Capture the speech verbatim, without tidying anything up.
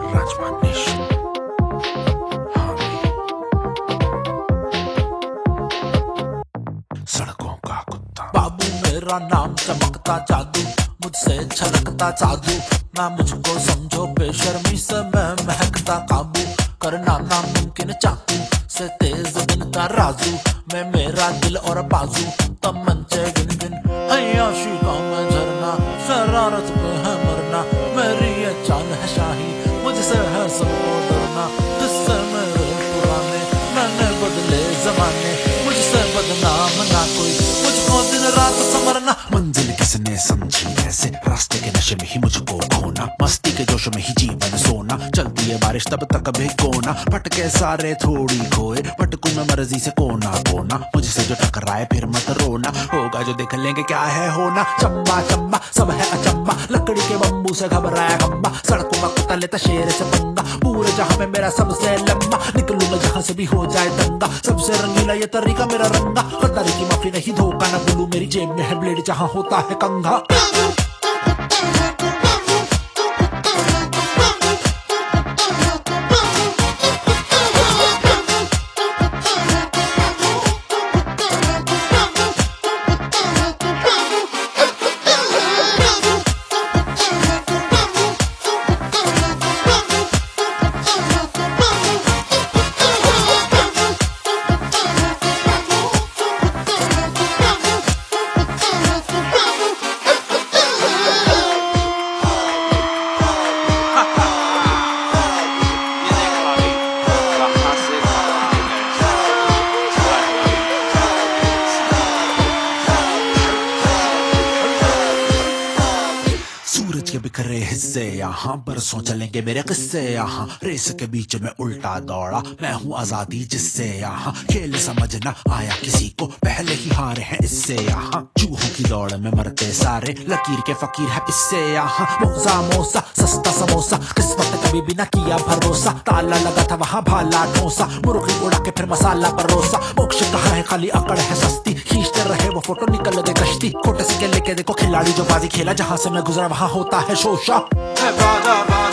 राजमानिश हाँ भी सड़कों का कुत्ता। बाबू मेरा नाम चमकता जादू, मुझसे छलकता जादू, ना मुझको समझो बेशर्मी से मैं महकता काबू, करना नामुमकिन चाकू से तेज दिन का राजू, मैं मेरा दिल और बाजू तमंचे गिन गिन, अय्याशी का मैं झरना, शरारत पे है मरना, मेरी ये चाल है शाही, मुझसे है सबको डरना, किससे मेरे पुराने मैंने बदले जमाने, मुझसे बदनाम ना कोई, मुझको दिन रात संवरना। मंजिल किसने समझी ऐसे, रास्ते के नशे में ही मुझको खोना, मस्ती के जोश में ही जीवन सोना, चलती है बारिश तब तक भी कोना, भटके सारे थोड़ी खोए, भटकू मैं मर्जी से कोना कोना, मुझसे जो टकराए फिर मत रोना, होगा जो देख लेंगे क्या है होना। चंबा चंबा सब है अचंबा, लकड़ी के बम्बू से घबराया खम्बा, सड़कों का कुत्ता लेता शेर से पंगा, पूरे जहां में मेरा सबसे लंबा, निकलूंगा जहां से भी हो जाए दंगा, सबसे रंगीला ये तरीका मेरा रंगा, गद्दारी की माफी नहीं धोखा न बोलूं, मेरी जेब में है ब्लेड जहां होता है कंघा। सूरज के बिखरे हिस्से यहाँ, बरसों चलेंगे मेरे किस्से यहाँ, रेस के बीच में उल्टा दौड़ा, मैं हूँ आजादी जिससे यहाँ, खेल समझना आया किसी को, पहले ही हारे हैं इससे यहाँ, चूहों की दौड़ में मरते सारे, लकीर के फकीर है इससे यहाँ, मोजा मोसा सस्ता समोसा, किस्मत कभी भी ना किया भरोसा, ताला लगा था वहाँ भाला ठोसा, मुर्गी उड़ा के फिर मसाला परोसा, मोक्ष कहाँ है खाली अकड़ है सस्ती, खींचते रहे वो फोटो निकल गए कश्ती, खोटे से लेके देखो खिलाड़ी जो बाजी खेला, जहां से मैं गुजरा वहां होता है शोशा।